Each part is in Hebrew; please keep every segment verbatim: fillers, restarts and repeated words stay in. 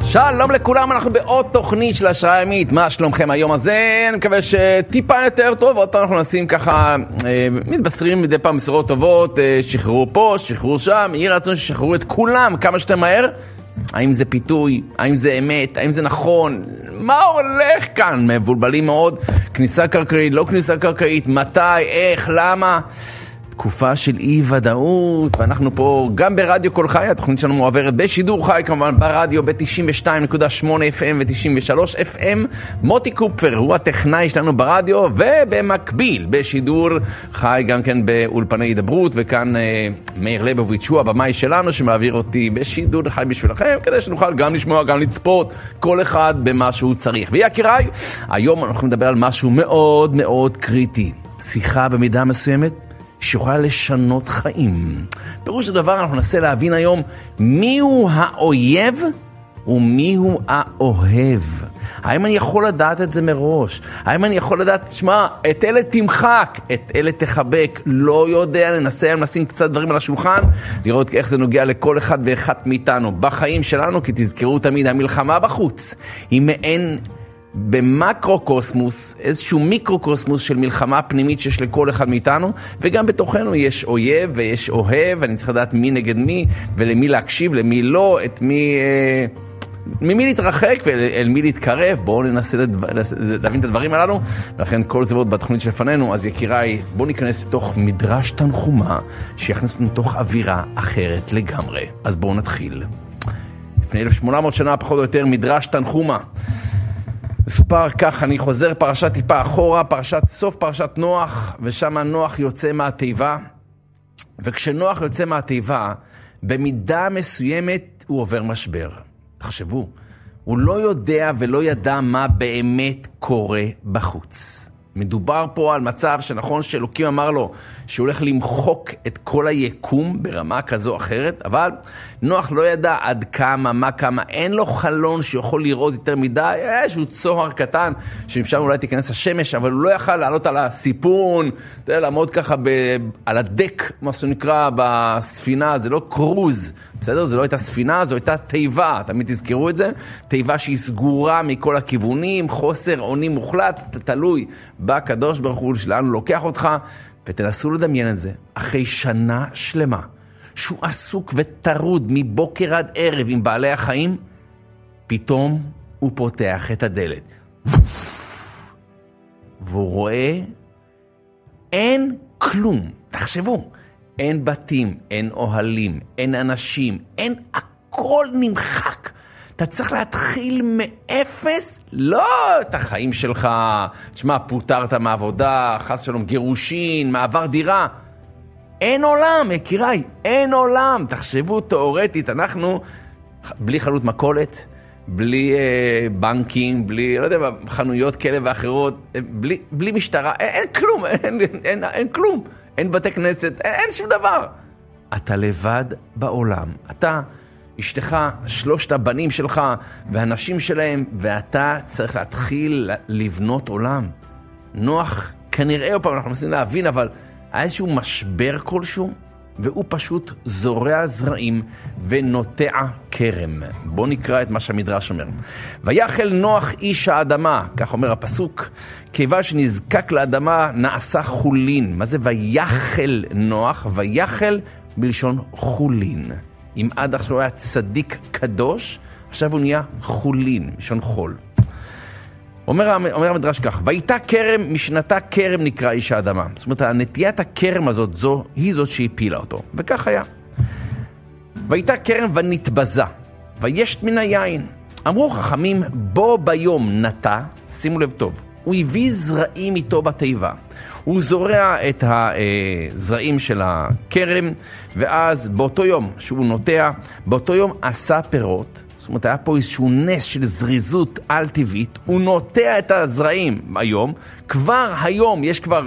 שלום לכולם, אנחנו בעוד תוכנית של השראה ימית. מה שלומכם היום הזה? אני מקווה שטיפה יותר טוב. עוד פעם אנחנו נשים ככה, אה, מתבשרים מדי פעם בשורות טובות, אה, שחררו פה, שחררו שם, יהי רצון ששחררו את כולם כמה שיותר מהר. האם זה פיתוי? האם זה אמת? האם זה נכון? מה הולך כאן? מבולבלים מאוד. כניסה קרקעית, לא כניסה קרקעית, מתי, איך, למה? תקופה של אי ודאות, ואנחנו פה גם ברדיו כל חי, התוכנית שלנו מועברת בשידור חי, כמובן ברדיו ב-תשעים ושתיים נקודה שמונה אף אם ו-תשעים ושלוש אף אם. מוטי קופפר הוא הטכנאי שלנו ברדיו, ובמקביל בשידור חי גם כן באולפני דברות, וכאן אה, מאיר ליבוביץ' הוא הבמאי שלנו שמעביר אותי בשידור חי בשבילכם, כדי שנוכל גם לשמוע, גם לצפות, כל אחד במה שהוא צריך. ויקיריי, היום אנחנו נדבר על משהו מאוד מאוד קריטי, שיחה במידה מסוימת שיכולה לשנות חיים. פירוש הדבר, אנחנו ננסה להבין היום מיהו האויב ומיהו האוהב. האם אני יכול לדעת את זה מראש? האם אני יכול לדעת, שמה, את אלה תמחק, את אלה תחבק? לא יודע, ננסה לשים קצת דברים על השולחן, לראות איך זה נוגע לכל אחד ואחת מאיתנו בחיים שלנו, כי תזכרו תמיד, המלחמה בחוץ היא מעין במקרו-קוסמוס, איזשהו מיקרו-קוסמוס של מלחמה פנימית שיש לכל אחד מאיתנו, וגם בתוכנו יש אויב ויש אוהב, ואני צריך לדעת מי נגד מי, ולמי להקשיב, למי לא, את מי, אה, ממי להתרחק ואל מי להתקרב. בואו ננסה לדבר, להבין את הדברים הללו, ולכן כל זה עוד בתוכנית שלפנינו. אז יקיריי, בואו ניכנס לתוך מדרש תנחומה, שיכנס אותנו לתוך אווירה אחרת לגמרי. אז בואו נתחיל. לפני אלף ושמונה מאות שנה, פחות או יותר, מדרש תנחומה. מסופר כך, אני חוזר פרשת טיפה אחורה, פרשת, סוף פרשת נוח, ושם נוח יוצא מהתיבה, וכשנוח יוצא מהתיבה, במידה מסוימת הוא עובר משבר. תחשבו, הוא לא יודע ולא ידע מה באמת קורה בחוץ. מדובר פה על מצב שנכון שאלוקים אמר לו שהוא הולך למחוק את כל היקום ברמה כזו או אחרת, אבל נוח לא ידע עד כמה, מה כמה, אין לו חלון שיכול לראות יותר מדי, איזשהו צוהר קטן שאפשר אולי תיכנס השמש, אבל הוא לא יכל לעלות על הסיפון, לעמוד ככה ב, על הדק, מה שנקרא בספינה, זה לא קרוז, בסדר? זה לא הייתה ספינה, זו הייתה תיבה, תמיד תזכרו את זה, תיבה שהיא סגורה מכל הכיוונים, חוסר אונים מוחלט, תלוי בקדוש ברוך הוא שלנו לוקח אותך, ותנסו לדמיין את זה, אחרי שנה שלמה, שהוא עסוק וטרוד מבוקר עד ערב עם בעלי החיים, פתאום הוא פותח את הדלת. והוא רואה, אין כלום, תחשבו, אין בתים, אין אוהלים, אין אנשים, אין, הכל נמחק. אתה צריך להתחיל מאפס, לא את החיים שלך, תשמע, פוטרת מעבודה, חס שלום גירושין, מעבר דירה. אין עולם, יקיריי, אין עולם. תחשבו תיאורטית, אנחנו בלי חנות מכולת, בלי אה, בנקים, בלי, לא יודע, חנויות כאלה ואחרות, בלי, בלי משטרה, אין, אין כלום, אין, אין, אין, אין כלום. אין בתי כנסת, אין, אין שום דבר. אתה לבד בעולם. אתה, אשתך, שלושת הבנים שלך והנשים שלהם, ואתה צריך להתחיל לבנות עולם. נוח, כנראה עוד פעם אנחנו מנסים להבין, אבל היה איזשהו משבר כלשהו, והוא פשוט זורע זרעים ונוטע כרם. בואו נקרא את מה שהמדרש אומר. ויחל נוח איש האדמה, כך אומר הפסוק, כיוון שנזקק לאדמה נעשה חולין. מה זה ויחל נוח? ויחל בלשון חולין. אם עד עכשיו הוא היה צדיק קדוש, עכשיו הוא נהיה חולין, בלשון חול. אומר, אומר המדרש כך, והייתה כרם, משנתה כרם נקרא איש האדמה. זאת אומרת, הנטיית הכרם הזאת, זו, היא זאת שהפילה אותו. וכך היה. והייתה כרם ונתבזה, וישת מן היין. אמרו חכמים, בו ביום נטע, שימו לב טוב, הוא הביא זרעים איתו בתיבה. הוא זורע את הזרעים של הכרם, ואז באותו יום שהוא נוטע, באותו יום עשה פירות, זאת אומרת, היה פה איזשהו נס של זריזות על טבעית, הוא נוטע את הזרעים היום, כבר היום יש כבר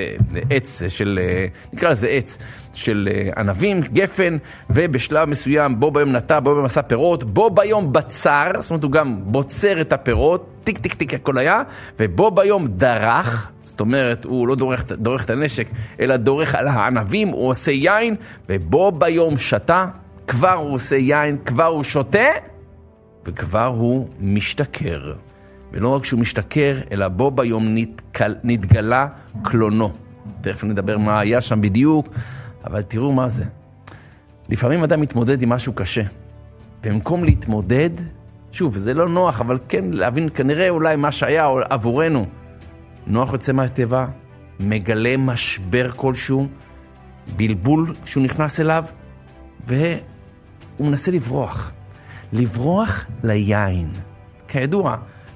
עץ של, נקרא לזה עץ, של ענבים, גפן, ובשלב מסוים בו ביום נטע, בו ביום עשה פירות, בו ביום בצר, זאת אומרת, הוא גם בוצר את הפירות, טיק טיק טיק הכל היה, ובו ביום דרך, זאת אומרת, הוא לא דורך, דורך את הנשק, אלא דורך על הענבים, הוא עושה יין, ובו ביום שתה, כבר הוא עושה יין, כבר הוא שותה, וכבר הוא משתכר. ולא רק שהוא משתכר, אלא בו ביום נתקל, נתגלה קלונו. תכף נדבר מה היה שם בדיוק, אבל תראו מה זה. לפעמים אדם מתמודד עם משהו קשה. במקום להתמודד, שוב, זה לא נוח, אבל כן להבין כנראה אולי מה שהיה עבורנו. נוח יוצא מהטבע, מגלה משבר כלשהו, בלבול כשהוא נכנס אליו, והוא מנסה לברוח. לברוח ליין. כידוע,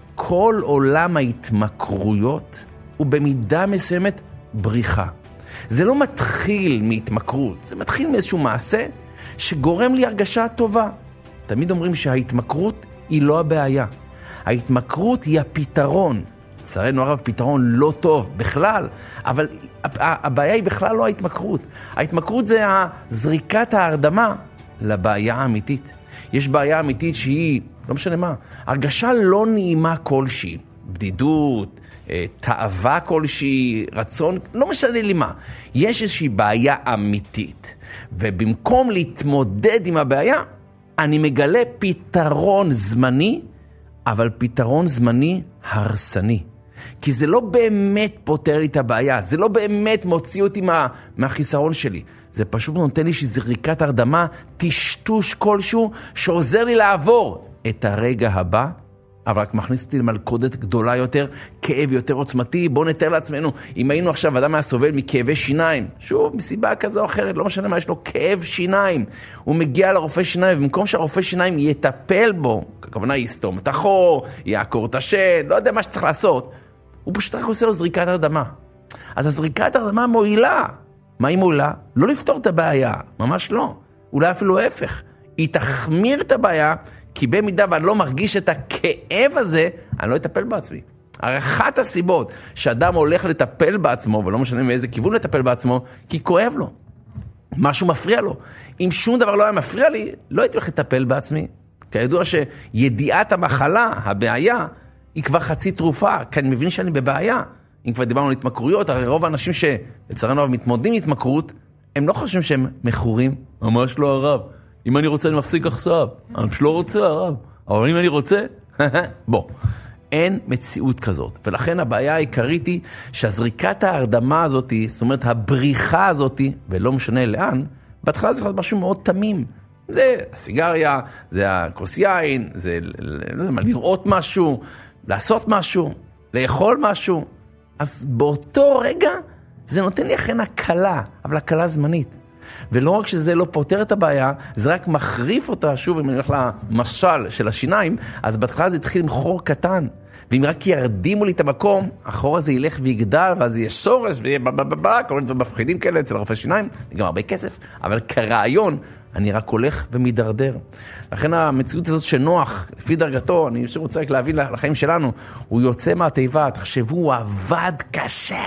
כל עולם ההתמכרויות הוא במידה מסוימת בריחה. זה לא מתחיל מהתמכרות, זה מתחיל מאיזשהו מעשה שגורם לי הרגשה טובה. תמיד אומרים שההתמכרות היא לא הבעיה. ההתמכרות היא הפתרון. לצערנו הרב, פתרון לא טוב בכלל, אבל הבעיה היא בכלל לא ההתמכרות. ההתמכרות זה זריקת ההרדמה לבעיה האמיתית. יש בעיה אמיתית שהיא, לא משנה מה, הרגשה לא נעימה כלשהי, בדידות, תאווה כלשהי, רצון, לא משנה לי מה. יש איזושהי בעיה אמיתית, ובמקום להתמודד עם הבעיה, אני מגלה פתרון זמני, אבל פתרון זמני הרסני. כי זה לא באמת פותר לי את הבעיה, זה לא באמת מוציא אותי מה, מהחיסרון שלי. זה פשוט נותן לי שזריקת הרדמה, טשטוש כלשהו, שעוזר לי לעבור את הרגע הבא, אבל רק מכניס אותי למלכודת גדולה יותר, כאב יותר עוצמתי. בואו נתאר לעצמנו, אם היינו עכשיו, אדם היה סובל מכאבי שיניים, שוב, מסיבה כזו או אחרת, לא משנה מה, יש לו כאב שיניים, הוא מגיע לרופא שיניים, ובמקום שהרופא שיניים יטפל בו, הכוונה יסתום את החור, יעקור את השן, לא יודע מה שצריך לעשות, הוא פשוט רק עושה לו זריקת הרדמה. אז הזריקת הרדמה מועילה. מה היא מועילה? לא לפתור את הבעיה, ממש לא. אולי אפילו ההפך. היא תחמיר את הבעיה, כי במידה ואני לא מרגיש את הכאב הזה, אני לא אטפל בעצמי. הרי אחת הסיבות שאדם הולך לטפל בעצמו, ולא משנה מאיזה כיוון לטפל בעצמו, כי כואב לו. משהו מפריע לו. אם שום דבר לא היה מפריע לי, לא הייתי הולך לטפל בעצמי. כידוע שידיעת המחלה, הבעיה, היא כבר חצי תרופה, כי אני מבין שאני בבעיה. אם כבר דיברנו על התמכרויות, הרי רוב האנשים שלצערנו מתמודדים עם התמכרות, הם לא חושבים שהם מכורים. ממש לא הרב. אם אני רוצה, אני מפסיק עכשיו. אני פשוט לא רוצה, הרב. אבל אם אני רוצה, בוא. אין מציאות כזאת. ולכן הבעיה העיקרית היא שהזריקת ההרדמה הזאת, זאת אומרת, הבריחה הזאת, ולא משנה לאן, בהתחלה זה יכול להיות משהו מאוד תמים. זה הסיגריה, זה הכוס יין, זה לא יודע מה, לראות משהו, לעשות משהו, לאכול משהו. אז באותו רגע זה נותן לי אכן הקלה, אבל הקלה זמנית. ולא רק שזה לא פותר את הבעיה, זה רק מחריף אותה. שוב, אם אני הולך למשל של השיניים, אז בהתחלה זה התחיל עם חור קטן. ואם רק ירדימו לי את המקום, החור הזה ילך ויגדל, ואז יהיה שורש, ויהיה בבבבבב, כל מיני דברים מפחידים כאלה אצל הרופא שיניים, זה גם הרבה כסף, אבל כרעיון, אני רק הולך ומדרדר. לכן המציאות הזאת שנוח, לפי דרגתו, אני שוב רוצה רק להבין לחיים שלנו, הוא יוצא מהתיבה, תחשבו, הוא עבד קשה.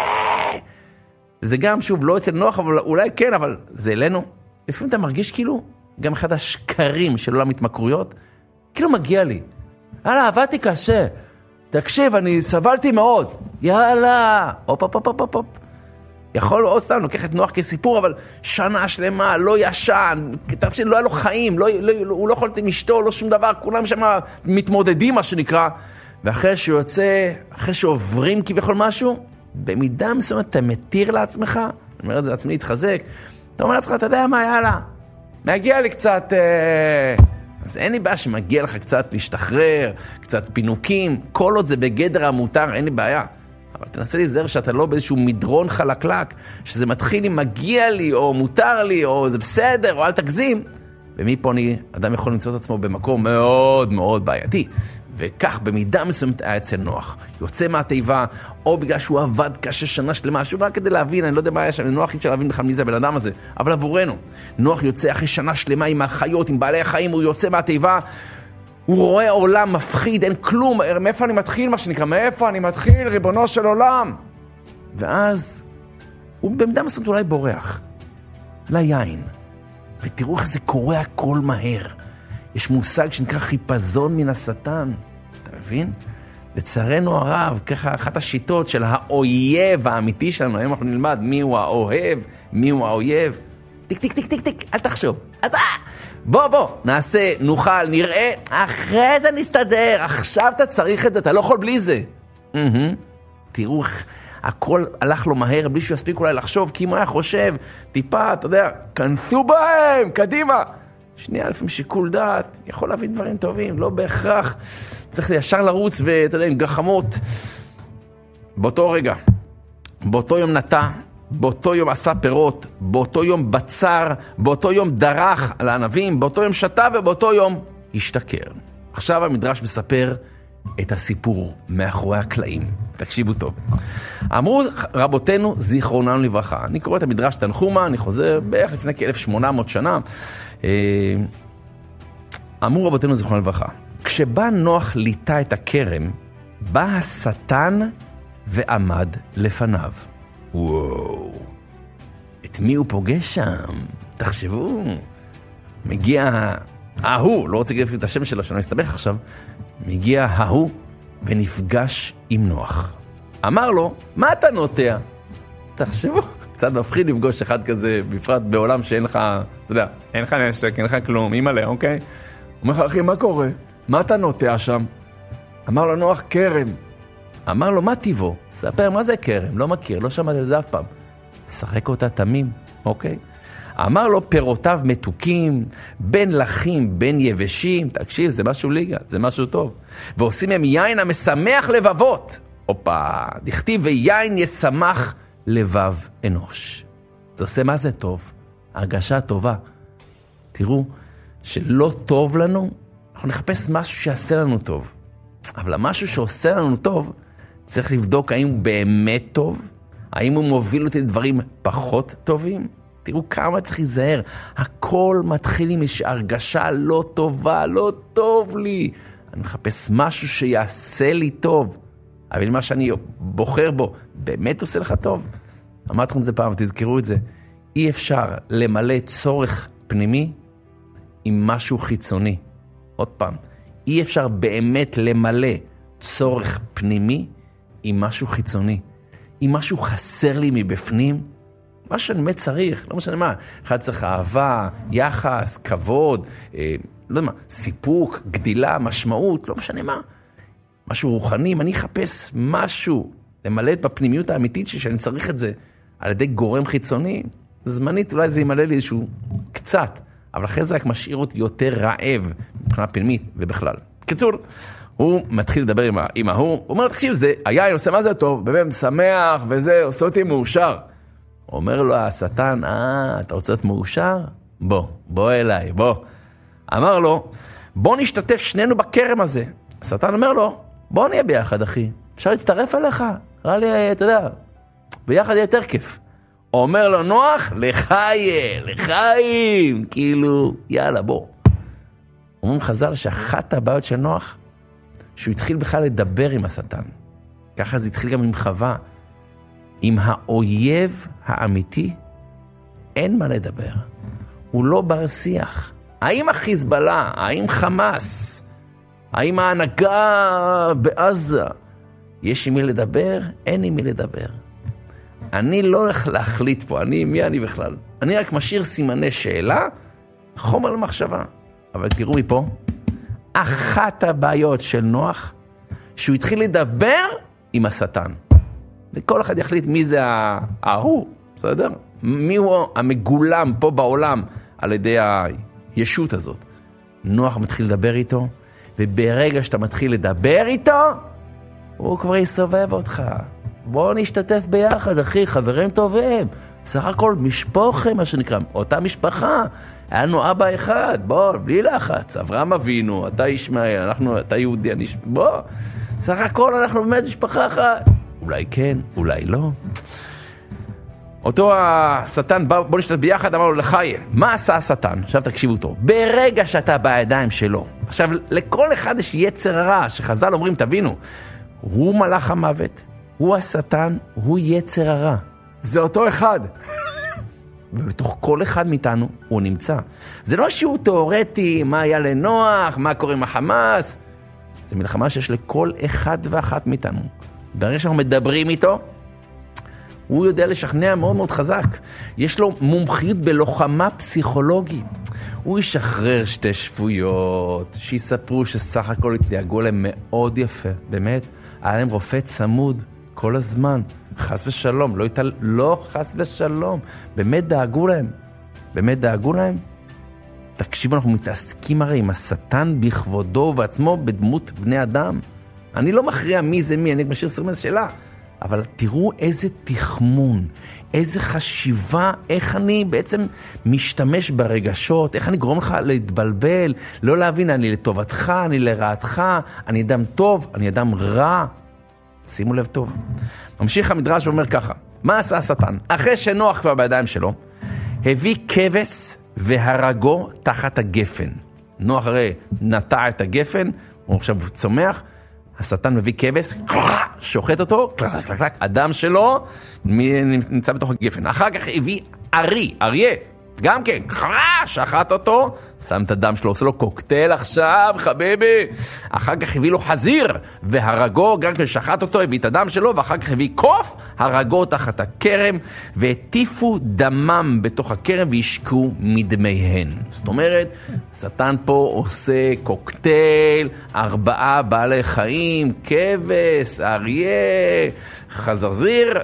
זה גם, שוב, לא אצל נוח, אבל אולי כן, אבל זה אלינו. לפעמים אתה מרגיש כאילו, גם אחד השקרים של עולם התמכרויות, כאילו מגיע לי. יאללה, עבדתי קשה. תקשיב, אני סבלתי מאוד. יאללה. אופ, אופ, אופ, אופ, אופ. יכול עוד סתם, לוקח את נוח כסיפור, אבל שנה שלמה, לא ישן, תקשיב, לא היה לו חיים, לא, לא, הוא לא יכול לתת עם אשתו, לא שום דבר, כולם שם מתמודדים, מה שנקרא. ואחרי שהוא יוצא, אחרי שעוברים כביכול משהו, במידה מסוימת אתה מתיר לעצמך, אני אומר את זה לעצמי להתחזק, אתה אומר לעצמך, אתה יודע מה, יאללה, מגיע לי קצת, אה... אז אין לי בעיה שמגיע לך קצת להשתחרר, קצת פינוקים, כל עוד זה בגדר המותר, אין לי בעיה. אבל תנסה להיזהר שאתה לא באיזשהו מדרון חלקלק, שזה מתחיל אם מגיע לי, או מותר לי, או זה בסדר, או אל תגזים. ומפה אני, אדם יכול למצוא את עצמו במקום מאוד מאוד בעייתי. וכך במידה מסוימת היה אצל נוח. יוצא מהתיבה, או בגלל שהוא עבד קשה שנה שלמה, שוב רק כדי להבין, אני לא יודע מה היה שם, נוח אי אפשר להבין בכלל מי זה הבן אדם הזה, אבל עבורנו, נוח יוצא אחרי שנה שלמה עם החיות, עם בעלי החיים, הוא יוצא מהתיבה, הוא רואה עולם מפחיד, אין כלום, מאיפה אני מתחיל מה שנקרא, מאיפה אני מתחיל, ריבונו של עולם. ואז הוא במידה מסוימת אולי בורח ליין, ותראו איך זה קורה הכל מהר. יש מושג שנקרא חיפזון מן השטן, אתה מבין? לצערנו הרב, ככה אחת השיטות של האויב האמיתי שלנו, היום אנחנו נלמד מי הוא האוהב, מי הוא האויב. טיק טיק טיק טיק טיק, אל תחשוב. אז בוא, בוא, נעשה, נוכל, נראה, אחרי זה נסתדר, עכשיו אתה צריך את זה, אתה לא יכול בלי זה. תראו, הכל הלך לו מהר, בלי שהוא יספיק אולי לחשוב, כי אם הוא היה חושב, טיפה, אתה יודע, כנסו בהם, קדימה. שנייה, לפעמים שיקול דעת, יכול להביא דברים טובים, לא בהכרח, צריך ישר לרוץ ואתה יודע, עם גחמות. באותו רגע, באותו יום נטע, באותו יום עשה פירות, באותו יום בצר, באותו יום דרך על הענבים, באותו יום שתה ובאותו יום השתכר. עכשיו המדרש מספר את הסיפור מאחורי הקלעים. תקשיבו טוב. אמרו רבותינו זיכרונם לברכה. אני קורא את המדרש תנחומה, אני חוזר בערך לפני כ-אלף שמונה מאות שנה. אמרו רבותינו זיכרונם לברכה. כשבא נוח ליטה את הכרם, בא השטן ועמד לפניו. וואו, את מי הוא פוגש שם? תחשבו, מגיע ההוא, לא רוצה להגיד את השם שלו, שאני מסתבך עכשיו, מגיע ההוא ונפגש עם נוח. אמר לו, מה אתה נוטע? תחשבו, קצת מפחיד לפגוש אחד כזה, בפרט בעולם שאין לך, אתה יודע, אין לך נשק, אין לך כלום, אימא לה, אוקיי? הוא אומר לך, אחי, מה קורה? מה אתה נוטע שם? אמר לו נוח, כרם. אמר לו, מה טיבו? ספר, מה זה כרם? לא מכיר, לא שמעתי על זה אף פעם. שחק אותה תמים, אוקיי? אמר לו, פירותיו מתוקים, בין לחים, בין יבשים. תקשיב, זה משהו ליגה, זה משהו טוב. ועושים הם יין המשמח לבבות. אופה, דכתיב ויין ישמח לבב אנוש. זה עושה מה זה טוב? הרגשה טובה. תראו, שלא טוב לנו, אנחנו נחפש משהו שיעשה לנו טוב. אבל המשהו שעושה לנו טוב, צריך לבדוק האם הוא באמת טוב, האם הוא מוביל אותי לדברים פחות טובים. תראו כמה צריך להיזהר. הכל מתחיל עם איזושהי הרגשה לא טובה, לא טוב לי. אני מחפש משהו שיעשה לי טוב. אבל מה שאני בוחר בו, באמת עושה לך טוב. אמרתי לכם את זה פעם, ותזכרו את זה. אי אפשר למלא צורך פנימי עם משהו חיצוני. עוד פעם, אי אפשר באמת למלא צורך פנימי עם משהו חיצוני. אם משהו חסר לי מבפנים, מה שאני באמת צריך, לא משנה מה, אחד צריך אהבה, יחס, כבוד, אה, לא יודע מה, סיפוק, גדילה, משמעות, לא משנה מה. משהו רוחני, אם אני אחפש משהו למלא את בפנימיות האמיתית שאני צריך את זה על ידי גורם חיצוני, זמנית אולי זה ימלא לי איזשהו קצת, אבל אחרי זה רק משאיר אותי יותר רעב מבחינה פנימית ובכלל. קיצור, הוא מתחיל לדבר עם, עם ההוא, הוא אומר, תקשיב, זה היין עושה מה זה טוב, באמת משמח וזה, עושה אותי מאושר. אומר לו השטן, אה, אתה רוצה להיות מאושר? בוא, בוא אליי, בוא. אמר לו, בוא נשתתף שנינו בכרם הזה. השטן אומר לו, בוא נהיה ביחד, אחי. אפשר להצטרף אליך? ראה לי, אתה יודע, ביחד יהיה יותר כיף. אומר לו נוח, לחיים, לחיים. כאילו, יאללה, בוא. אומרים חז"ל שאחת הבעיות של נוח, שהוא התחיל בכלל לדבר עם השטן. ככה זה התחיל גם עם חווה. עם האויב האמיתי, אין מה לדבר. הוא לא בר שיח. האם החיזבאללה, האם חמאס, האם ההנהגה בעזה, יש עם מי לדבר? אין עם מי לדבר. אני לא הולך להחליט פה, אני, מי אני בכלל? אני רק משאיר סימני שאלה, חומר למחשבה. אבל תראו מפה, אחת הבעיות של נוח, שהוא התחיל לדבר עם השטן. וכל אחד יחליט מי זה ההוא, בסדר? מי הוא המגולם פה בעולם על ידי הישות הזאת. נוח מתחיל לדבר איתו, וברגע שאתה מתחיל לדבר איתו, הוא כבר יסובב אותך. בואו נשתתף ביחד, אחי, חברים טובים. סך הכל משפחה, מה שנקרא, אותה משפחה. היה לנו אבא אחד, בוא, בלי לחץ. אברהם אבינו, אתה ישמעאל, אנחנו, אתה יהודי, אני... בוא. סך הכל אנחנו באמת משפחה אחת. אולי כן, אולי לא. אותו השטן, בוא נשתתף ביחד, אמר לו לחיים. מה עשה השטן? עכשיו תקשיבו טוב. ברגע שאתה בידיים שלו, עכשיו לכל אחד יש יצר הרע, שחז"ל אומרים, תבינו, הוא מלאך המוות, הוא השטן, הוא יצר הרע. זה אותו אחד. ובתוך כל אחד מאיתנו הוא נמצא. זה לא שיעור תיאורטי, מה היה לנוח, מה קורה עם החמאס. זה מלחמה שיש לכל אחד ואחת מאיתנו. ברגע שאנחנו מדברים איתו, הוא יודע לשכנע מאוד מאוד חזק. יש לו מומחיות בלוחמה פסיכולוגית. הוא ישחרר שתי שפויות, שיספרו שסך הכל התנהגו להם מאוד יפה, באמת, היה להם רופא צמוד כל הזמן, חס ושלום, לא, יתל... לא חס ושלום, באמת דאגו להם, באמת דאגו להם. תקשיבו, אנחנו מתעסקים הרי עם השטן בכבודו ובעצמו בדמות בני אדם. אני לא מכריע מי זה מי, אני משאיר סרמז שאלה, אבל תראו איזה תחמון, איזה חשיבה, איך אני בעצם משתמש ברגשות, איך אני גורם לך להתבלבל, לא להבין, אני לטובתך, אני לרעתך, אני אדם טוב, אני אדם רע. שימו לב טוב. ממשיך המדרש ואומר ככה, מה עשה השטן? אחרי שנוח כבר בידיים שלו, הביא כבש והרגו תחת הגפן. נוח הרי נטע את הגפן, הוא עכשיו צומח, השטן מביא כבש, שוחט אותו, הדם שלו נמצא בתוך הגפן. אחר כך הביא ארי, אריה, גם כן, שחט אותו, שם את הדם שלו, עושה לו קוקטייל עכשיו, חביבי. אחר כך הביא לו חזיר, והרגו, גם כן שחט אותו, הביא את הדם שלו, ואחר כך הביא קוף, הרגו תחת הכרם, והטיפו דמם בתוך הכרם, והשקו מדמיהן. זאת אומרת, שטן פה עושה קוקטייל, ארבעה בעלי חיים, כבש, אריה, חזיר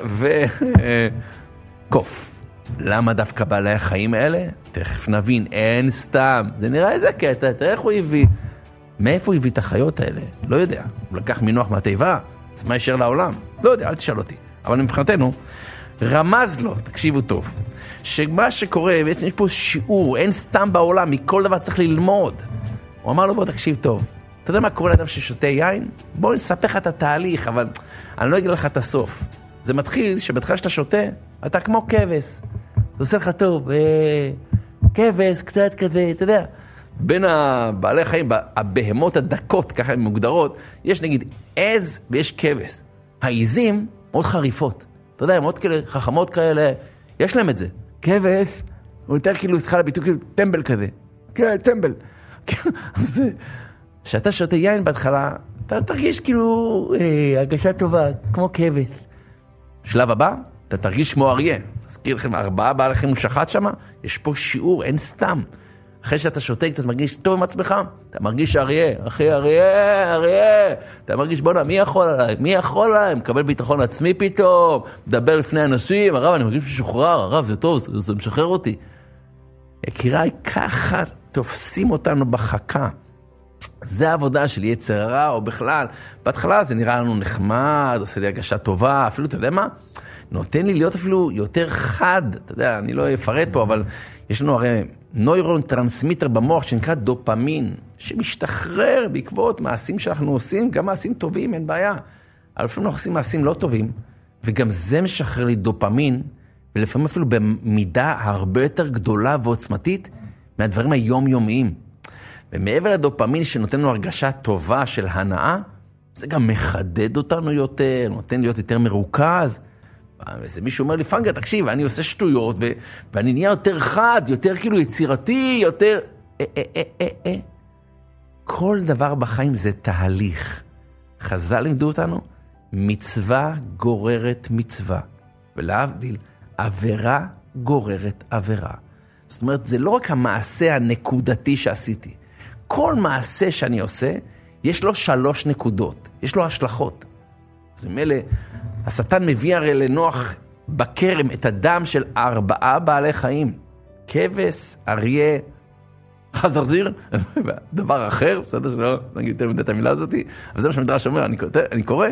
וקוף. למה דווקא בעלי החיים האלה? תכף נבין, אין סתם. זה נראה איזה קטע, תראה איך הוא הביא. מאיפה הוא הביא את החיות האלה? לא יודע. הוא לקח מנוח מהטבע, אז מה ישר לעולם? לא יודע, אל תשאל אותי. אבל מבחינתנו, רמז לו, תקשיבו טוב, שמה שקורה, בעצם יש פה שיעור, אין סתם בעולם, מכל דבר צריך ללמוד. הוא אמר לו, בוא תקשיב טוב. אתה יודע מה קורה לאדם ששותה יין? בוא נספר לך את התהליך, אבל אני לא אגיד לך את הסוף. זה מתחיל שבתחילה שאתה שותה, אתה כמו כבש. זה עושה לך טוב, אה, כבש, קצת כזה, אתה יודע. בין הבעלי החיים, הבהמות הדקות, ככה הן מוגדרות, יש נגיד עז ויש כבש. העיזים מאוד חריפות. אתה יודע, מאוד כאלה, חכמות כאלה, יש להם את זה. כבש, הוא יותר כאילו, התחיל לביטוי כאילו, טמבל כזה. כן, טמבל. אז כשאתה שותה יין בהתחלה, אתה תרגיש כאילו, אה, הרגשה טובה, כמו כבש. שלב הבא, אתה תרגיש כמו אריה. אזכיר לכם, ארבעה בעלי חיים הוא שחט שם, יש פה שיעור, אין סתם. אחרי שאתה שותה, אתה מרגיש טוב עם עצמך, אתה מרגיש אריה, אחי אריה, אריה, אתה מרגיש בונה, מי יכול עליי? מי יכול עליי? מקבל ביטחון עצמי פתאום, מדבר לפני אנשים, הרב, אני מרגיש משוחרר, הרב, זה טוב, זה, זה משחרר אותי. יקיריי, ככה תופסים אותנו בחכה. זה העבודה של יצר הרע, או בכלל, בהתחלה זה נראה לנו נחמד, עושה לי הגשה טובה, אפילו, אתה יודע מה? נותן לי להיות אפילו יותר חד, אתה יודע, אני לא אפרט פה, אבל יש לנו הרי נוירון טרנסמיטר במוח שנקרא דופמין, שמשתחרר בעקבות מעשים שאנחנו עושים, גם מעשים טובים, אין בעיה. אבל לפעמים אנחנו עושים מעשים לא טובים, וגם זה משחרר לי דופמין, ולפעמים אפילו במידה הרבה יותר גדולה ועוצמתית, מהדברים היומיומיים. ומעבר לדופמין שנותן לנו הרגשה טובה של הנאה, זה גם מחדד אותנו יותר, נותן להיות יותר מרוכז. וזה מישהו אומר לי, פנגה, תקשיב, אני עושה שטויות, ו- ואני נהיה יותר חד, יותר כאילו יצירתי, יותר... אה, אה, אה, אה, אה. כל דבר בחיים זה תהליך. חז"ל לימדו אותנו, מצווה גוררת מצווה. ולהבדיל, עבירה גוררת עבירה. זאת אומרת, זה לא רק המעשה הנקודתי שעשיתי. כל מעשה שאני עושה, יש לו שלוש נקודות. יש לו השלכות. אז ממילא, השטן מביא הרי לנוח בקרם את הדם של ארבעה בעלי חיים. כבש, אריה, חזיר, דבר אחר, בסדר שלא נגיד יותר מדי את המילה הזאת, אבל זה מה שהמדרש אומר, אני, אני קורא,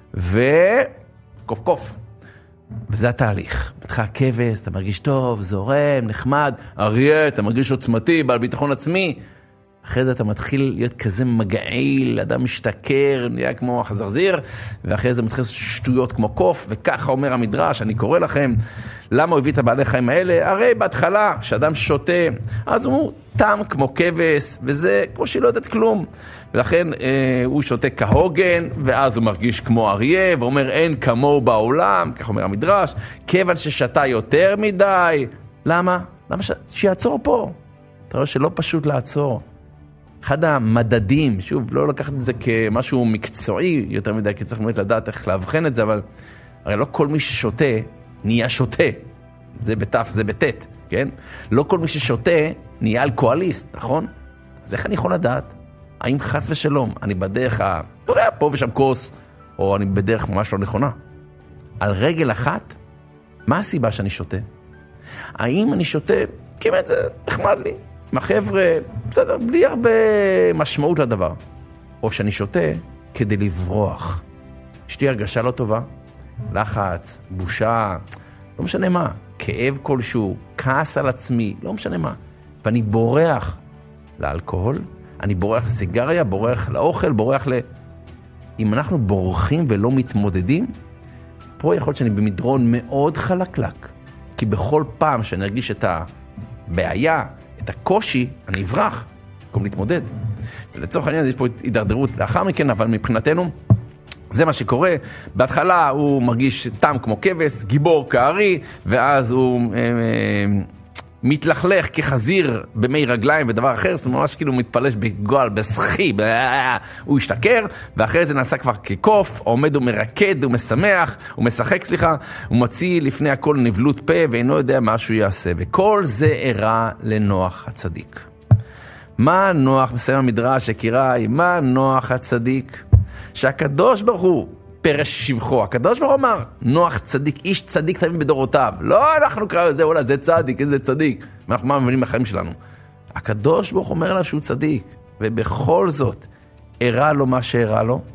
וקוף קוף. וזה התהליך. בתך הכבש, אתה מרגיש טוב, זורם, נחמד, אריה, אתה מרגיש עוצמתי, בעל ביטחון עצמי, אחרי זה אתה מתחיל להיות כזה מגעיל, אדם משתכר, נהיה כמו החזרזיר, ואחרי זה מתחיל שטויות כמו קוף, וככה אומר המדרש, אני קורא לכם, למה הוא הביא את הבעלי חיים האלה? הרי בהתחלה, כשאדם שותה, אז הוא תם כמו כבש, וזה כמו שלא יודעת כלום. ולכן אה, הוא שותה כהוגן, ואז הוא מרגיש כמו אריה, ואומר אין כמוהו בעולם, כך אומר המדרש, כיוון ששתה יותר מדי. למה? למה ש... שיעצור פה? אתה רואה שלא פשוט לעצור. אחד המדדים, שוב, לא לקחת את זה כמשהו מקצועי יותר מדי, כי צריך באמת לדעת איך להבחן את זה, אבל הרי לא כל מי ששותה נהיה שותה. זה בתף, זה בתת. כן? לא כל מי ששותה נהיה אלכוהוליסט, נכון? אז איך אני יכול לדעת? האם חס ושלום, אני בדרך, ה... אתה יודע, פה ושם כוס, או אני בדרך ממש לא נכונה? על רגל אחת, מה הסיבה שאני שותה? האם אני שותה, כי באמת זה נחמד לי, עם החבר'ה, בסדר, בלי הרבה משמעות לדבר. או שאני שותה כדי לברוח. יש לי הרגשה לא טובה, לחץ, בושה, לא משנה מה, כאב כלשהו, כעס על עצמי, לא משנה מה. ואני בורח לאלכוהול, אני בורח לסיגריה, בורח לאוכל, בורח ל... אם אנחנו בורחים ולא מתמודדים, פה יכול להיות שאני במדרון מאוד חלקלק. כי בכל פעם שאני ארגיש את הבעיה, את הקושי, אני אברח, במקום להתמודד. ולצורך העניין יש פה הידרדרות לאחר מכן, אבל מבחינתנו, זה מה שקורה. בהתחלה הוא מרגיש טעם כמו כבש, גיבור כארי, ואז הוא אה, אה, מתלכלך כחזיר במי רגליים ודבר אחר, זאת אומרת, ממש כאילו מתפלש בגועל, בסחי, הוא השתכר, ואחרי זה נעשה כבר כקוף, עומד ומרקד, הוא משמח, הוא משחק, סליחה, הוא מוציא לפני הכל נבלות פה, ואינו יודע מה שהוא יעשה, וכל זה אירע לנוח הצדיק. מה נוח, מסיים המדרש, יקיריי, מה נוח הצדיק? שהקדוש ברוך הוא פרש שבחו, הקדוש ברוך הוא אמר, נוח צדיק, איש צדיק תמיד בדורותיו. לא אנחנו קראו את זה, אולי זה צדיק, איזה צדיק. אנחנו מה מבינים בחיים שלנו? הקדוש ברוך הוא אומר עליו שהוא צדיק, ובכל זאת, הראה לו מה שהראה לו.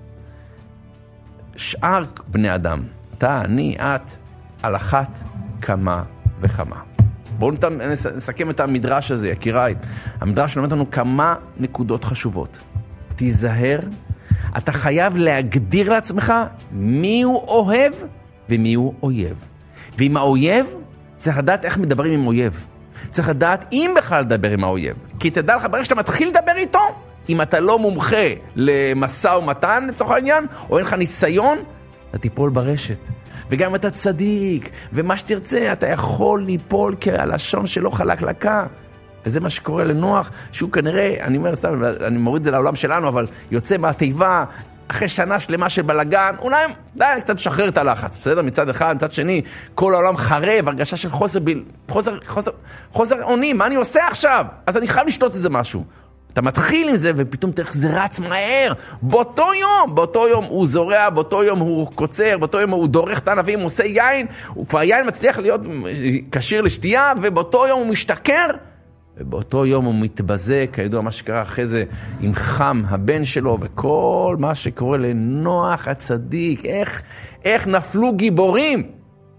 שאר בני אדם, אתה, אני, את, על אחת כמה וכמה. בואו נסכם את המדרש הזה, יקיריי. המדרש נלמד לנו כמה נקודות חשובות. תיזהר, אתה חייב להגדיר לעצמך מי הוא אוהב ומי הוא אויב. ועם האויב, צריך לדעת איך מדברים עם אויב. צריך לדעת אם בכלל לדבר עם האויב. כי תדע לך, ברגע שאתה מתחיל לדבר איתו, אם אתה לא מומחה למשא ומתן, לצורך העניין, או אין לך ניסיון, אתה תיפול ברשת. וגם אתה צדיק, ומה שתרצה, אתה יכול ליפול כהלשון שלא חלק לקה. וזה מה שקורה לנוח, שהוא כנראה, אני אומר סתם, אני מוריד את זה לעולם שלנו, אבל יוצא מהתיבה, אחרי שנה שלמה של בלגן, אולי די, קצת שחרר את הלחץ, בסדר? מצד אחד, מצד שני, כל העולם חרב, הרגשה של חוסר, חוסר, חוסר, חוסר עונים, מה אני עושה עכשיו? אז אני חייב לשתות איזה משהו. אתה מתחיל עם זה, ופתאום תראה זה רץ מהר, באותו יום, באותו יום הוא זורע, באותו יום הוא קוצר, באותו יום הוא דורך את הענבים, הוא עושה יין, הוא כבר יין מצליח להיות קשיר לשתייה, ובאותו יום הוא משתכר, ובאותו יום הוא מתבזה, כידוע מה שקרה אחרי זה עם חם הבן שלו, וכל מה שקורה לנוח הצדיק, איך, איך נפלו גיבורים,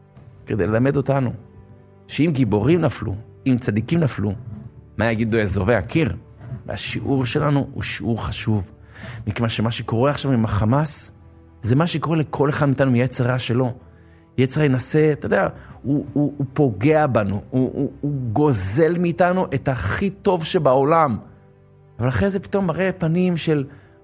כדי ללמד אותנו, שאם גיבורים נפלו, אם צדיקים נפלו, מה יגידו אזובי הקיר? והשיעור שלנו הוא שיעור חשוב, מכיוון שמה שקורה עכשיו עם החמאס, זה מה שקורה לכל אחד מאיתנו מיצר רע שלו. יצר ינסה, אתה יודע, הוא, הוא, הוא פוגע בנו, הוא, הוא, הוא גוזל מאיתנו את הכי טוב שבעולם. אבל אחרי זה פתאום מראה פנים של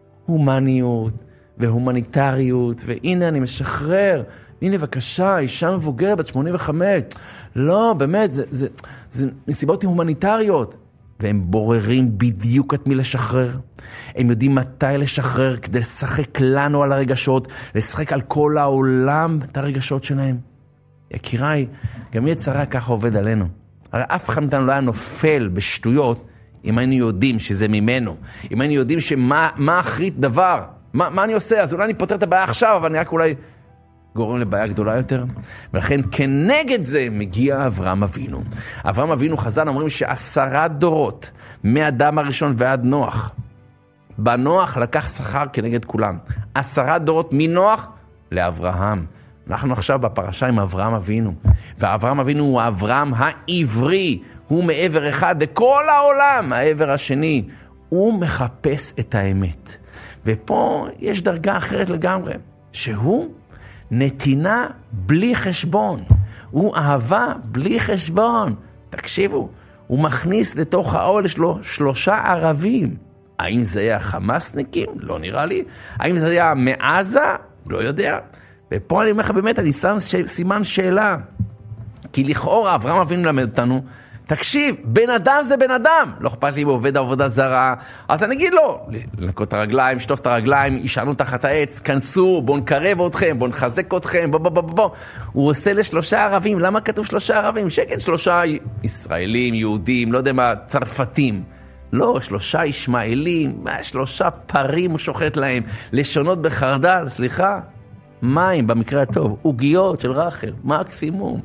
הומניות והומניטריות, והנה אני משחרר, הנה בבקשה, אישה מבוגרת בת שמונים וחמש. לא, באמת, זה, זה, זה מסיבות הומניטריות. והם בוררים בדיוק את מי לשחרר. הם יודעים מתי לשחרר כדי לשחק לנו על הרגשות, לשחק על כל העולם את הרגשות שלהם. יקיריי, גם יצרה ככה עובד עלינו. הרי אף אחד מאיתנו לא היה נופל בשטויות אם היינו יודעים שזה ממנו. אם היינו יודעים שמה מה אחרית דבר. מה, מה אני עושה? אז אולי אני פותר את הבעיה עכשיו, אבל אני רק אולי גורם לבעיה גדולה יותר. ולכן כנגד זה מגיע אברהם אבינו. אברהם אבינו, חז"ל אומרים שעשרה דורות, מאדם הראשון ועד נוח, בנוח לקח שכר כנגד כולם. עשרה דורות מנוח לאברהם. אנחנו עכשיו בפרשה עם אברהם אבינו. ואברהם אבינו הוא אברהם העברי. הוא מעבר אחד, וכל העולם, העבר השני, הוא מחפש את האמת. ופה יש דרגה אחרת לגמרי, שהוא נתינה בלי חשבון. הוא אהבה בלי חשבון. תקשיבו, הוא מכניס לתוך האוהל שלו שלושה ערבים. האם זה היה חמאסניקים? לא נראה לי. האם זה היה מעזה? לא יודע. ופה אני אומר לך באמת, אני שם ש... סימן שאלה. כי לכאורה אברהם אבינו למד אותנו, תקשיב, בן אדם זה בן אדם. לא אכפת לי אם הוא עובד עבודה זרה, אז אני אגיד לו, לנקות את הרגליים, שטוף את הרגליים, ישענו תחת העץ, כנסו, בואו נקרב אתכם, בואו נחזק אתכם, בוא, בוא, בוא, בוא. הוא עושה לשלושה ערבים. למה כתוב שלושה ערבים? שכן שלושה ישראלים, יהודים, לא יודע מה, צרפתים. לא, שלושה ישמעאלים, שלושה פרים הוא שוחט להם, לשונות בחרדל, סליחה, מים במקרה הטוב, עוגיות של רחל, מקסימום.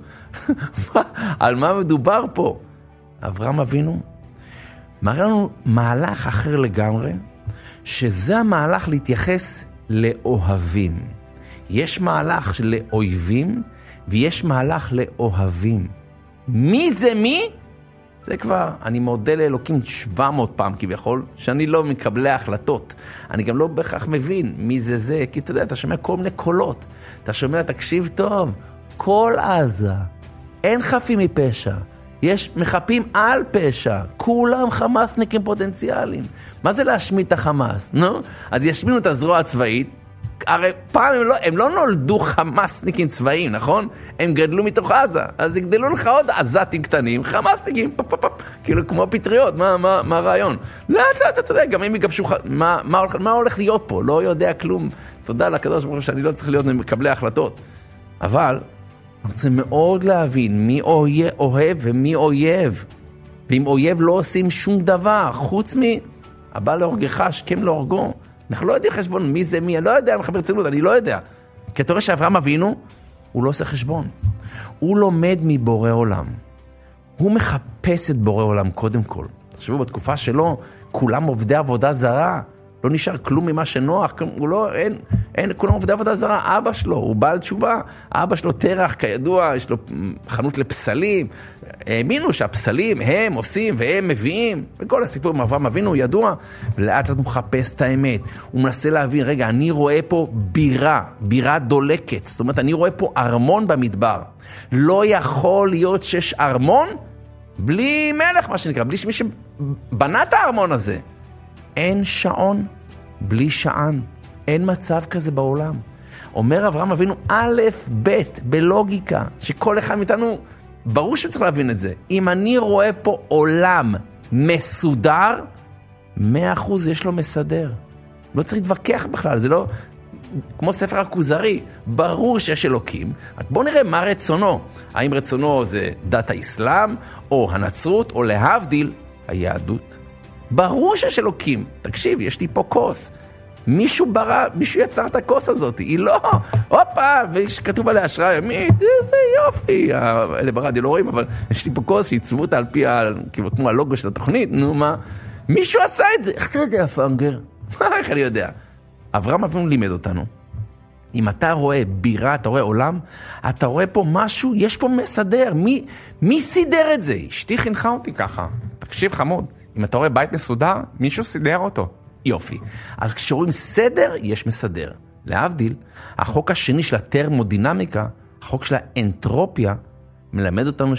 על מה מדובר פה? אברהם אבינו מראה לנו מהלך אחר לגמרי, שזה המהלך להתייחס לאוהבים. יש מהלך של לאויבים, ויש מהלך לאוהבים. מי זה מי? זה כבר, אני מודה לאלוקים שבע מאות פעם כביכול, שאני לא מקבלי ההחלטות. אני גם לא בכך מבין מי זה זה, כי אתה יודע, אתה שומע כל מיני קולות. אתה שומע, תקשיב טוב, כל עזה, אין חפים מפשע. יש מחפים על פשע, כולם חמאסניקים פוטנציאליים. מה זה להשמיד את החמאס? נו? אז ישמינו את הזרוע הצבאית, הרי פעם הם לא, הם לא נולדו חמאסניקים צבאיים, נכון? הם גדלו מתוך עזה, אז יגדלו לך עוד עזתים קטנים, חמאסניקים, פופ, פופ, פופ, כאילו כמו פטריות, מה, מה, מה הרעיון? לאט לאט, אתה יודע, גם אם יגבשו, מה, מה, הולך, מה הולך להיות פה? לא יודע כלום. תודה לקדוש ברוך הוא שאני לא צריך להיות מקבלי החלטות. אבל אני רוצה מאוד להבין מי אויב, אוהב ומי אויב. ואם אויב לא עושים שום דבר, חוץ מהבא להורגך, שכם להורגו. אנחנו לא יודעים חשבון מי זה מי, אני לא יודע, אני מחבר צנות, אני לא יודע. כי אתה רואה שאברהם אבינו, הוא לא עושה חשבון. הוא לומד מבורא עולם. הוא מחפש את בורא עולם קודם כל. תחשבו, בתקופה שלו, כולם עובדי עבודה זרה. לא נשאר כלום ממה שנוח, הוא לא, אין, אין, כולם עובדי עבודה זרה. אבא שלו, הוא בעל תשובה. אבא שלו תרח, כידוע, יש לו חנות לפסלים. האמינו שהפסלים הם עושים והם מביאים. וכל הסיפור עם אברהם אבינו ידוע. ולאט לאט הוא מחפש את האמת. הוא מנסה להבין, רגע, אני רואה פה בירה, בירה דולקת. זאת אומרת, אני רואה פה ארמון במדבר. לא יכול להיות שיש ארמון בלי מלך, מה שנקרא, בלי שמי שבנה את הארמון הזה. אין שעון בלי שען. אין מצב כזה בעולם. אומר אברהם אבינו א' ב' בלוגיקה, שכל אחד מאיתנו, ברור שצריך להבין את זה. אם אני רואה פה עולם מסודר, מאה אחוז יש לו מסדר. לא צריך להתווכח בכלל, זה לא כמו ספר הכוזרי. ברור שיש אלוקים, רק בוא נראה מה רצונו. האם רצונו זה דת האסלאם, או הנצרות, או להבדיל, היהדות. ברור שיש אלוקים. תקשיב, יש לי פה כוס. מישהו ברא, מישהו יצר את הכוס הזאת. היא לא, הופה, וכתוב עליה השראה ימית, זה יופי. אלה ברדיו לא רואים, אבל יש לי פה כוס שעיצבו אותה על פי, כאילו, כמו הלוגו של התוכנית. נו מה? מישהו עשה את זה. איך אתה יודע, פאנגר? איך אני יודע? אברהם אבינו לימד אותנו. אם אתה רואה בירה, אתה רואה עולם, אתה רואה פה משהו, יש פה מסדר. מי, מי סידר את זה? אשתי חינכה אותי ככה. תקשיב חמוד. אם אתה רואה בית מסודר, מישהו סידר אותו. יופי. אז כשרואים סדר, יש מסדר. להבדיל, החוק השני של הטרמודינמיקה, החוק של האנטרופיה, מלמד אותנו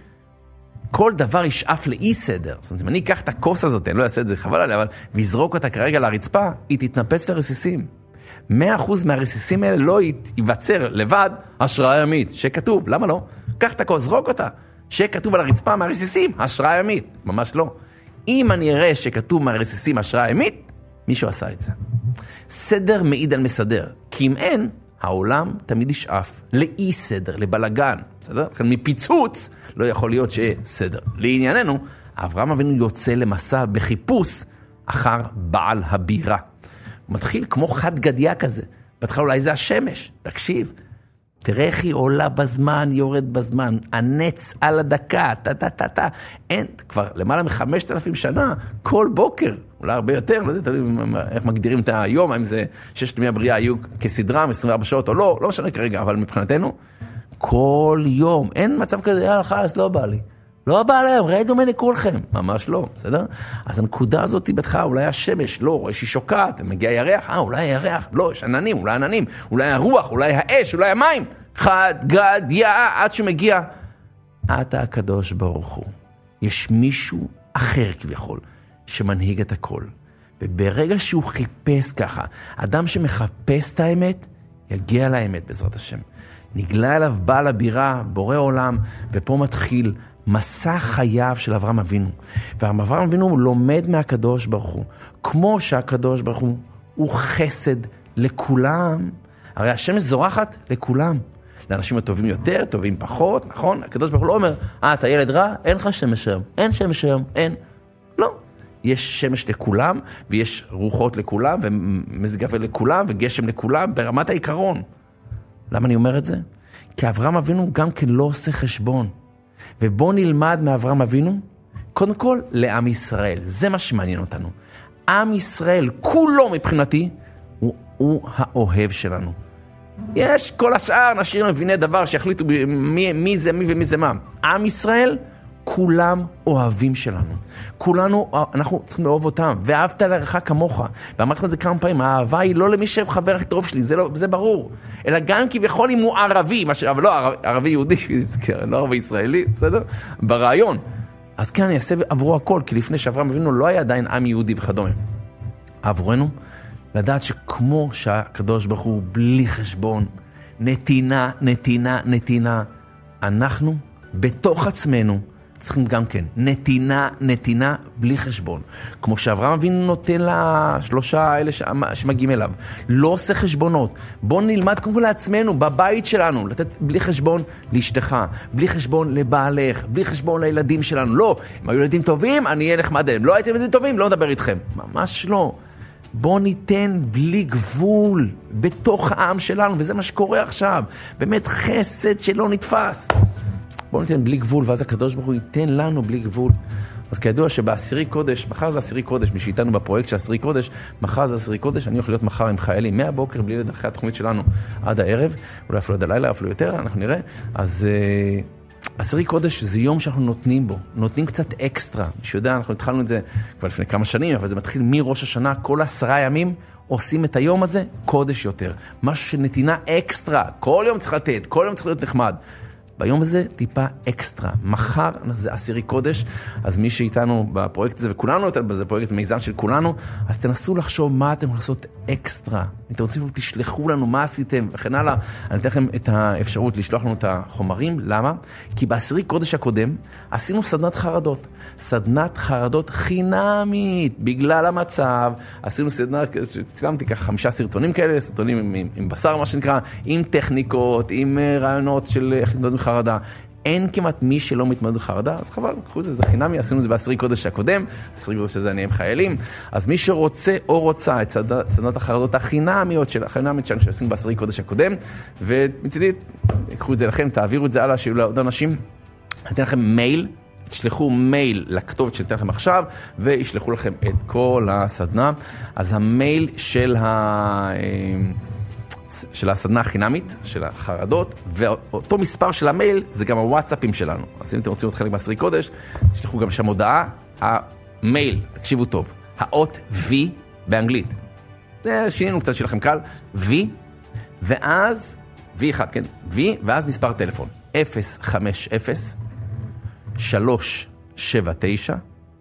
שכל דבר ישאף לאי סדר. זאת אומרת, אם אני אקח את הכוס הזאת, אני לא אעשה את זה, חבל עליה, אבל ויזרוק אותה כרגע לרצפה, היא תתנפץ לרסיסים. מאה אחוז מהרסיסים האלה לא ייווצר לבד השראה ימית, שכתוב, למה לא? קח את הכוס, זרוק אותה. שכתוב על הרצפה מהרסיסים, השראה ימית. ממש לא. אם אני אראה שכתוב מהרסיסים השראה ימית, מישהו עשה את זה. סדר מעיד על מסדר, כי אם אין, העולם תמיד ישאף לאי סדר, לבלגן, בסדר? לכן מפיצוץ לא יכול להיות שיהיה סדר. לענייננו, אברהם אבינו יוצא למסע בחיפוש אחר בעל הבירה. הוא מתחיל כמו חד גדיה כזה, בהתחלה אולי זה השמש, תקשיב. תראה איך היא עולה בזמן, יורד בזמן, הנץ על הדקה, טה טה טה טה. אין, כבר למעלה מחמשת אלפים שנה, כל בוקר, אולי הרבה יותר, לא יודע איך מגדירים את היום, האם זה ששת ימי הבריאה היו כסדרם, עשרים וארבע שעות או לא, לא משנה כרגע, אבל מבחינתנו, כל יום, אין מצב כזה, יאללה חלס, לא בא לי. לא בא להם, ראיתם ממני כולכם. ממש לא, בסדר? אז הנקודה הזאת היא בתך, אולי השמש, לא, רואה שהיא שוקעת, מגיע ירח, אה, אולי ירח, לא, יש עננים, אולי עננים, אולי הרוח, אולי האש, אולי המים. חד, גד, יאה, עד שמגיע. אתה הקדוש ברוך הוא. יש מישהו אחר כביכול, שמנהיג את הכל. וברגע שהוא חיפש ככה, אדם שמחפש את האמת, יגיע לאמת בעזרת השם. נגלה אליו בעל הבירה, בורא עולם, ופה מתחיל מסע חייו של אברהם אבינו. ואברהם אבינו לומד מהקדוש ברוך הוא. כמו שהקדוש ברוך הוא הוא חסד לכולם. הרי השמש זורחת לכולם. לאנשים הטובים יותר, טובים פחות, נכון? הקדוש ברוך הוא לא אומר, אה, אתה ילד רע, אין לך שמש היום. אין שמש היום, אין. לא. יש שמש לכולם, ויש רוחות לכולם, ומזג אוויר לכולם, וגשם לכולם, ברמת העיקרון. למה אני אומר את זה? כי אברהם אבינו גם כן לא עושה חשבון. ובוא נלמד מאברהם אבינו, קודם כל, לעם ישראל. זה מה שמעניין אותנו. עם ישראל, כולו מבחינתי, הוא, הוא האוהב שלנו. יש כל השאר, נשאיר מביני דבר שיחליטו מי, מי זה מי ומי זה מה. עם ישראל, כולם אוהבים שלנו. כולנו, אנחנו צריכים לאהוב אותם. ואהבת לרעך כמוך. ואמרתי לך את זה כמה פעמים, האהבה היא לא למי שחבר הכי טוב שלי, זה, לא, זה ברור. אלא גם כביכול אם הוא ערבי, ש... אבל לא ערבי, ערבי יהודי, לא ערבי ישראלי, בסדר? ברעיון. אז כן, אני אעשה עבורו הכל, כי לפני שאברהם אבינו לא היה עדיין עם יהודי וכדומה. עבורנו, לדעת שכמו שהקדוש ברוך הוא בלי חשבון, נתינה, נתינה, נתינה, אנחנו בתוך עצמנו צריכים גם כן נתינה, נתינה בלי חשבון. כמו שאברהם אבינו נותן לשלושה האלה שמגיעים אליו. לא עושה חשבונות. בוא נלמד קודם כל לעצמנו, בבית שלנו, לתת בלי חשבון לאשתך, בלי חשבון לבעלך, בלי חשבון לילדים שלנו. לא, אם היו ילדים טובים, אני אהיה נחמד אליהם. לא הייתם ילדים טובים, לא מדבר איתכם. ממש לא. בוא ניתן בלי גבול בתוך העם שלנו, וזה מה שקורה עכשיו. באמת חסד שלא נתפס. בואו ניתן בלי גבול, ואז הקדוש ברוך הוא ייתן לנו בלי גבול. אז כידוע שבעשירי קודש, מחר זה עשירי קודש, מי שאיתנו בפרויקט של עשירי קודש, מחר זה עשירי קודש, אני הולך להיות מחר עם חיילים, מהבוקר בלי לדעת אחרי התוכנית שלנו עד הערב, אולי אפילו עד הלילה, אפילו יותר, אנחנו נראה. אז עשירי קודש זה יום שאנחנו נותנים בו, נותנים קצת אקסטרה. מי שיודע, אנחנו התחלנו את זה כבר לפני כמה שנים, אבל זה מתחיל מראש השנה, כל עשרה ימים עושים את היום הזה קודש יותר. משהו שנתינה אקסטרה, כל יום צריך לתת, כל יום צריך להיות נחמד. ביום הזה טיפה אקסטרה. מחר זה עשירי קודש, אז מי שאיתנו בפרויקט הזה, וכולנו יותר בזה, פרויקט זה מיזם של כולנו, אז תנסו לחשוב מה אתם לעשות אקסטרה. אם אתם רוצים, תשלחו לנו מה עשיתם, וכן הלאה. אני אתן לכם את האפשרות לשלוח לנו את החומרים. למה? כי בעשירי קודש הקודם, עשינו סדנת חרדות. סדנת חרדות חינמית, בגלל המצב. עשינו סדנה, צילמתי ככה חמישה סרטונים כאלה, סרטונים עם, עם, עם בשר, מה שנקרא, עם טכניקות, עם רעיונות של איך להתמודד עם חרדה. אין כמעט מי שלא מתמודד עם חרדה, אז חבל, קחו את זה, זה חינמי, עשינו את זה בעשירי קודש הקודם, עשירי קודש הזה אני עם חיילים, אז מי שרוצה או רוצה את סדנת החרדות החינמיות של החינמית שלנו שעשינו בעשירי קודש הקודם, ומצידי, קחו את זה לכם, תעבירו את זה הלאה, שיהיו לעוד אנשים, אני אתן לכם מייל, תשלחו מייל לכתובת שניתן לכם עכשיו, וישלחו לכם את כל הסדנה. אז המייל של ה... של הסדנה החינמית, של החרדות, ואותו מספר של המייל זה גם הוואטסאפים שלנו. אז אם אתם רוצים להיות חלק בעשירי קודש, תשלחו גם שם הודעה, המייל, תקשיבו טוב, האות V באנגלית. זה שינינו קצת שלכם קל, V, ואז, V אחד, כן, V, ואז מספר טלפון, אפס חמש אפס שלוש שבע תשע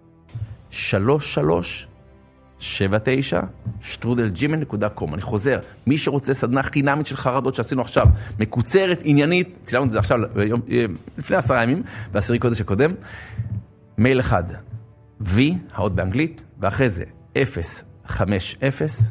שלוש שלוש שבע תשע שטרודל ג'ימייל נקודה קום. אני חוזר, מי שרוצה סדנה חינמית של חרדות שעשינו עכשיו, מקוצרת, עניינית, צילמנו את זה עכשיו ביום, לפני עשרה ימים, בעשירי קודש הקודם, מייל אחד, V, האות באנגלית, ואחרי זה אפס חמש אפס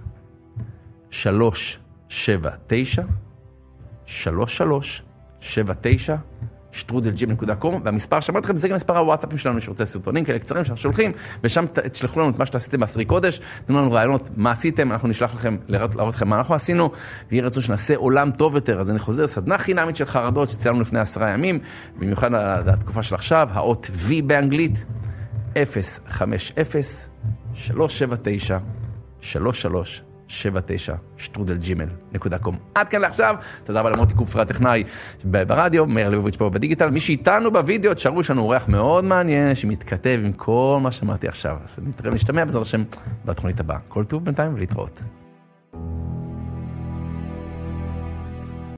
שלוש שבע תשע שלוש שלוש שבע תשע שטרודל ג'ימייל נקודה קום, והמספר שאמרתי לכם, זה גם מספר הוואטסאפים שלנו, שרוצה סרטונים כאלה קצרים שאנחנו שולחים, ושם תשלחו לנו את מה שעשיתם בעשירי קודש, תנו לנו רעיונות מה עשיתם, אנחנו נשלח לכם, להראות לכם מה אנחנו עשינו, ויהיה רצון שנעשה עולם טוב יותר. אז אני חוזר, סדנה חינמית של חרדות שצילמנו לפני עשרה ימים, במיוחד לתקופה של עכשיו, האות V באנגלית, אפס חמש אפס שלוש שבע תשע שלוש שלוש שבע תשע שטרודל ג'ימייל נקודה קום. עד כאן לעכשיו, תודה רבה למוטי קופפר הטכנאי ברדיו, מאיר ליבוביץ' פה בדיגיטל. מי שאיתנו בווידאו, תשארו, יש לנו אורח מאוד מעניין שמתכתב עם כל מה שמעתי עכשיו. אז נתראה ונשתמע בעזרת השם בתוכנית הבאה. כל טוב בינתיים ולהתראות.